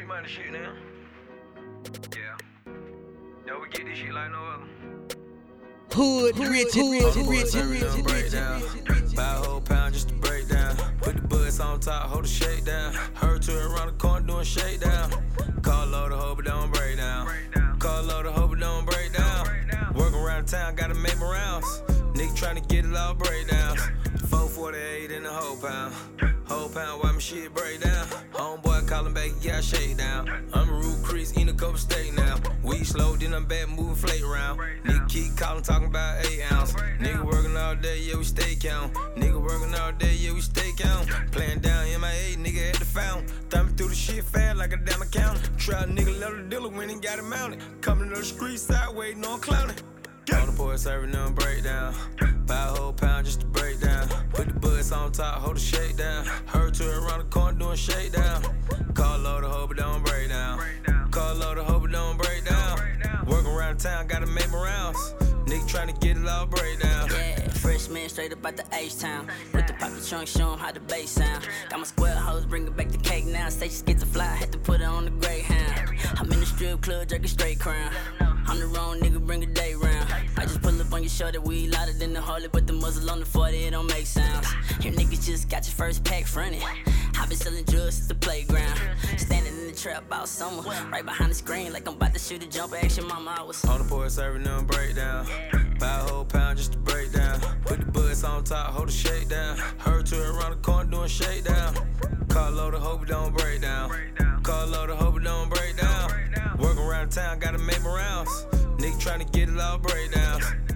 money shit now. Yeah. Yo, we get this shit like no other. Hood, rich, breakdown. Buy a whole pound just to break down. Put the butts on top, hold the shake down. Heard to it around the corner doing shakedown. Call low the hoe, but don't break down. Call low the hoe, but don't break down. Working around town, gotta make my rounds. Nigga tryna get it all breakdowns. 448 in the whole pound. Whole pound, why my shit break down? Homeboy callin' back, he got shake down. I'm a Root Crease, eating a couple steak now. We slow, then I'm back moving flake round. Nigga keep callin', talking about 8 ounce. Nigga working all day, yeah, we stay count. Nigga working all day, yeah, we stay count. Playin' down MIA, nigga at the fountain. Thumbing through the shit fast like a damn accountant. Try a nigga, let the dealer when he got it mounted. Coming to the street side, waiting on clowning. On the board serving them breakdown. Buy a whole pound just to break down. Put the butts on top, hold the shake down. Heard to it around the corner doing shakedown. Call low the hoe, but don't break down. Call low the hoe, but don't break down. Working around town, gotta make my rounds. Nigga tryna get it all breakdown. Yeah, fresh man straight up out the H-Town. With the poppy trunk, show 'em how the bass sound. Got my square hoes, bringing back the cake now. Say she get the fly, had to put her on the Greyhound. I'm in the strip club, drinking straight crown. I'm the wrong nigga, bring a day round. I just pull up on your shoulder, we louder than the Harley, but the muzzle on the 40, it don't make sounds. Here niggas just got your first pack fronted. I been selling drugs since the playground. Standing in the trap all summer, right behind the screen, like I'm about to shoot a jumper. Action mama, I was on the board serving them breakdown. Buy a whole pound just to break down. Put the butts on top, hold the shake down. Heard to it around the corner doing shakedown. Call low the hoe, but don't break down. Call low the hoe, but don't break down. Working around town, gotta make my rounds. Nigga tryna get it all breakdowns.